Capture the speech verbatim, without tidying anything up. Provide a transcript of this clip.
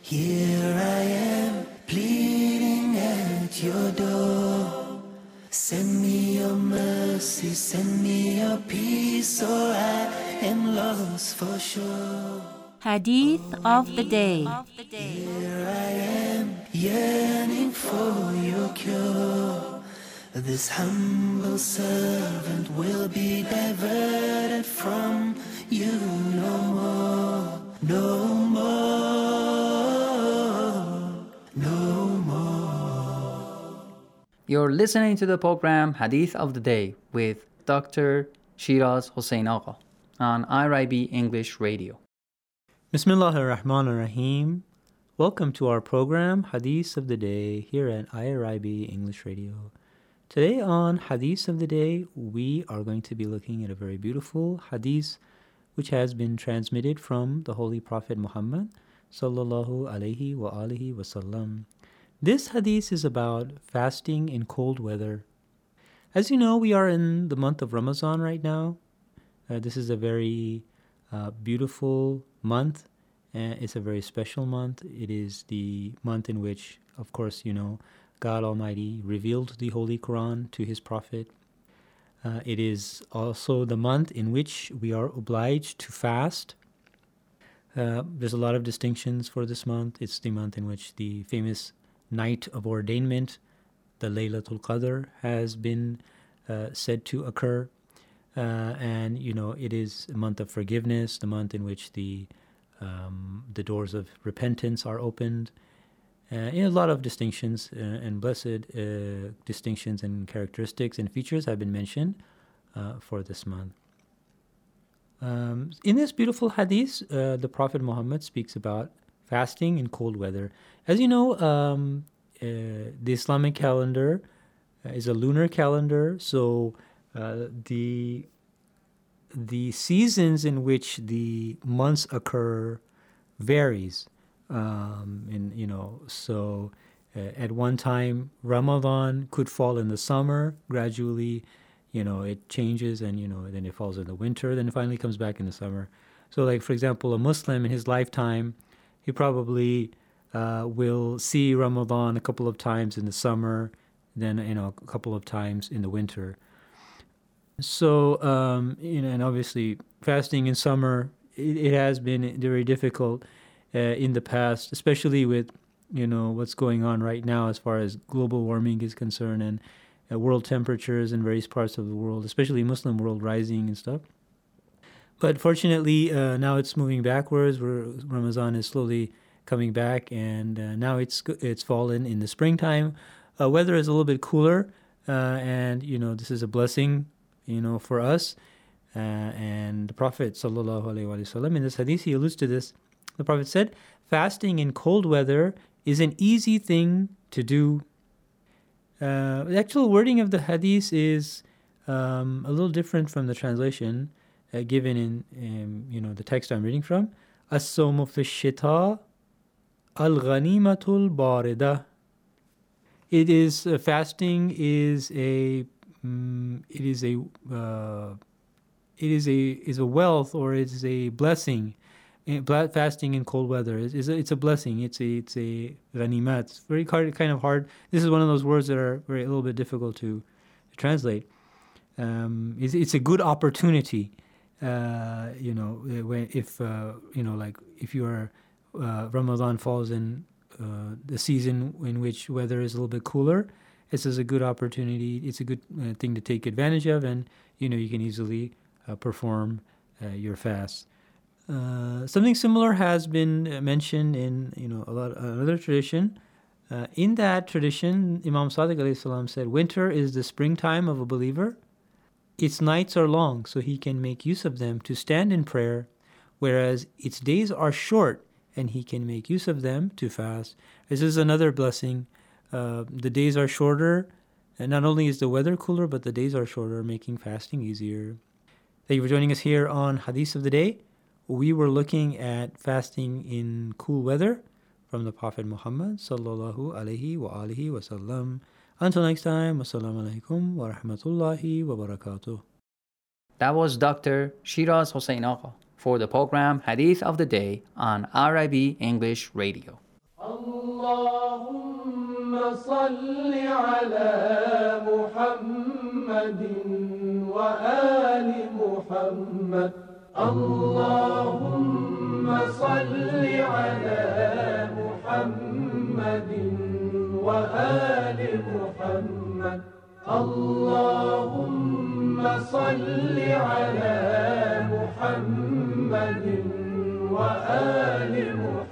Here I am, pleading at your door. Send me your mercy, send me your peace, or I am lost for sure. Hadith of the Day. Here I am, yearning for your cure. This humble servant will be diverted from you no more, no more, no more. You're listening to the program Hadith of the Day with Doctor Shiraz Hossein Agha on I R I B English Radio. Bismillahir Rahmanir Rahim. Welcome to our program Hadith of the Day here at I R I B English Radio. Today on Hadith of the Day, we are going to be looking at a very beautiful hadith which has been transmitted from the Holy Prophet Muhammad sallallahu alaihi wa alihi wasallam. This hadith is about fasting in cold weather. As you know, we are in the month of Ramadan right now. Uh, this is a very uh, beautiful month. Uh, it's a very special month. It is the month in which, of course, you know, God Almighty revealed the Holy Quran to His Prophet. Uh, it is also the month in which we are obliged to fast. Uh, there's a lot of distinctions for this month. It's the month in which the famous night of ordainment, the Laylatul Qadr, has been uh, said to occur. Uh, and, you know, it is a month of forgiveness, the month in which the um, the doors of repentance are opened. Uh, in a lot of distinctions uh, and blessed uh, distinctions and characteristics and features have been mentioned uh, for this month. Um, in this beautiful hadith, uh, the Prophet Muhammad speaks about fasting in cold weather. As you know, um, uh, the Islamic calendar uh, is a lunar calendar, so uh, the the seasons in which the months occur varies. Um, and, you know, so uh, at one time, Ramadan could fall in the summer. Gradually, you know, it changes and, you know, then it falls in the winter, then it finally comes back in the summer. So, like, for example, a Muslim in his lifetime, he probably uh, will see Ramadan a couple of times in the summer, then, you know, a couple of times in the winter. So, um, you know, and obviously fasting in summer, it, it has been very difficult Uh, in the past, especially with, you know, what's going on right now as far as global warming is concerned and uh, world temperatures in various parts of the world, especially Muslim world rising and stuff. But fortunately, uh, now it's moving backwards, where Ramadan is slowly coming back, and uh, now it's it's fallen in the springtime. Uh, weather is a little bit cooler, uh, and, you know, this is a blessing, you know, for us. Uh, and the Prophet sallallahu alaihi wasallam in this hadith, he alludes to this. The Prophet said, fasting in cold weather is an easy thing to do. Uh, the actual wording of the hadith is um, a little different from the translation uh, given in, um, you know, the text I'm reading from. As-sawmu fi shita al-ghanimatul barida. It is, uh, fasting is a, um, it is a, uh, it is a, is a wealth, or it is a blessing. Fasting in cold weather is, is a, it's a blessing. It's a it's a ghanimat. It's very hard, kind of hard. This is one of those words that are very a little bit difficult to, to translate. Um, it's, it's a good opportunity. Uh, you know, when if uh, you know, like if you are uh, Ramadan falls in uh, the season in which weather is a little bit cooler, this is a good opportunity. It's a good uh, thing to take advantage of, and, you know, you can easily uh, perform uh, your fast. Uh, something similar has been mentioned in, you know, a lot another tradition. Uh, in that tradition, Imam Sadiq alayhi salam said, "Winter is the springtime of a believer. Its nights are long, so he can make use of them to stand in prayer, whereas its days are short, and he can make use of them to fast." This is another blessing. Uh, the days are shorter, and not only is the weather cooler, but the days are shorter, making fasting easier. Thank you for joining us here on Hadith of the Day. We were looking at fasting in cool weather from the Prophet Muhammad sallallahu alaihi wa alihi wasallam. Until next time, wassalamu alaikum wa rahmatullahi wa barakatuh. That was Doctor Shiraz Hossein Agha for the program Hadith of the Day on I R I B English Radio. اللهم صل على محمد وآل محمد اللهم صل على محمد وآل محمد اللهم صل على محمد وآل محمد